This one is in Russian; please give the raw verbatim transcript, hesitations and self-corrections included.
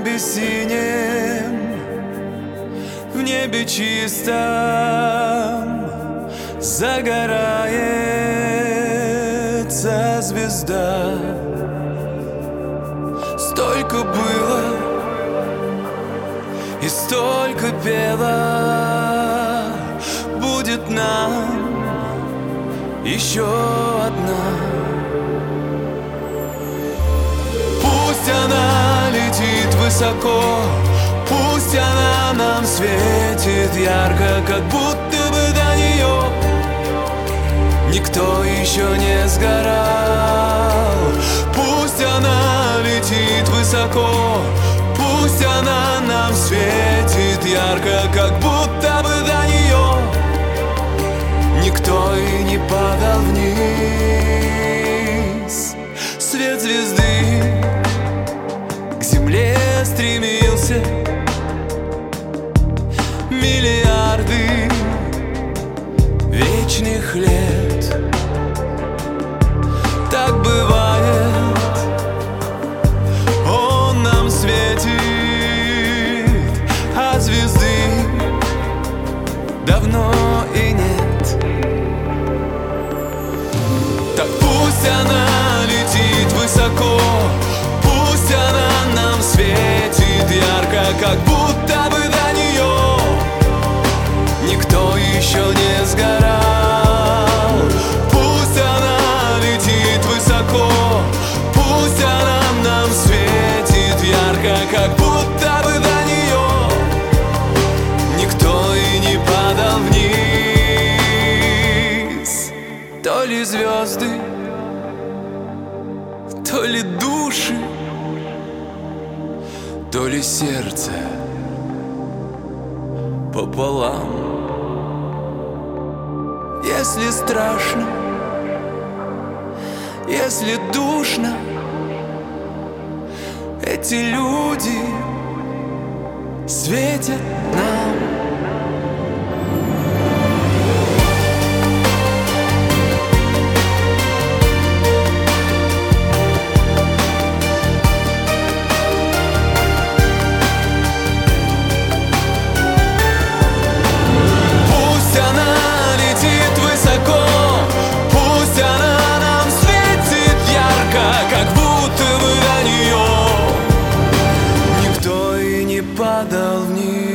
небе синем, в небе чистом загорается звезда. Столько было и столько пела, будет нам еще одна. Пусть она летит высоко, пусть она нам светит ярко, как будто бы до нее никто еще не сгорал. Пусть она летит высоко, пусть она нам светит ярко, как будто бы до нее никто и не падал вниз. Свет звезды к земле стремился миллиарды вечных лет. Так бывает, он нам светит, а звезды давно и нет. Так пусть она летит высоко, пусть она нам светит ярко, как будто бы до нее никто еще не сгорал. Пусть она летит высоко, пусть она нам светит ярко, как будто бы до нее никто и не падал вниз. То ли звезды, то ли души, то ли сердце пополам. Если страшно, если душно, эти люди светят нам. Падал вниз.